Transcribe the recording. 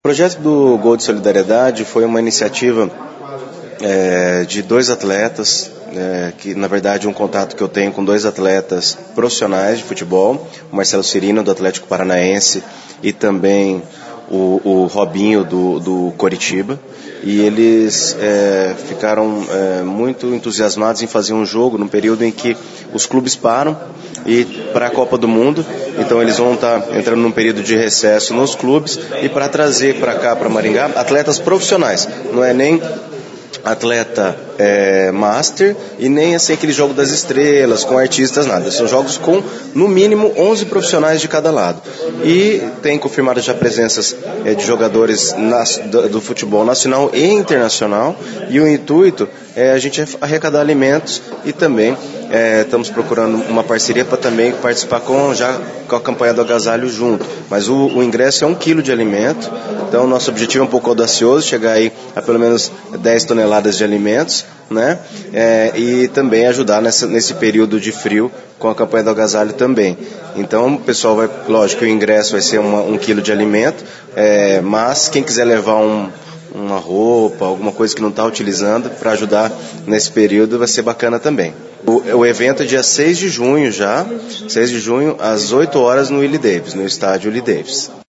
O projeto do Gol de Solidariedade foi uma iniciativa de dois atletas, que na verdade é um contato que eu tenho com dois atletas profissionais de futebol, o Marcelo Cirino do Atlético Paranaense e também o Robinho do Coritiba, e eles ficaram muito entusiasmados em fazer um jogo num período em que os clubes param e para a Copa do Mundo, então eles vão estar entrando num período de recesso nos clubes e para trazer para cá, para Maringá, atletas profissionais, não é nem atleta master e nem assim aquele jogo das estrelas com artistas, nada. São jogos com no mínimo 11 profissionais de cada lado. E tem confirmado já presenças de jogadores do futebol nacional e internacional, e o intuito é a gente arrecadar alimentos e também estamos procurando uma parceria para também participar com a campanha do agasalho junto. Mas o ingresso é 1 quilo de alimento, então nosso objetivo é um pouco audacioso, chegar aí a pelo menos 10 toneladas de alimentos, né? E também ajudar nesse período de frio com a campanha do agasalho também. Então o pessoal vai, lógico, o ingresso vai ser 1 quilo de alimento, mas quem quiser levar uma roupa, alguma coisa que não está utilizando para ajudar nesse período vai ser bacana também. O evento é dia 6 de junho já, 6 de junho às 8 horas no Willie Davis, no estádio Willie Davis.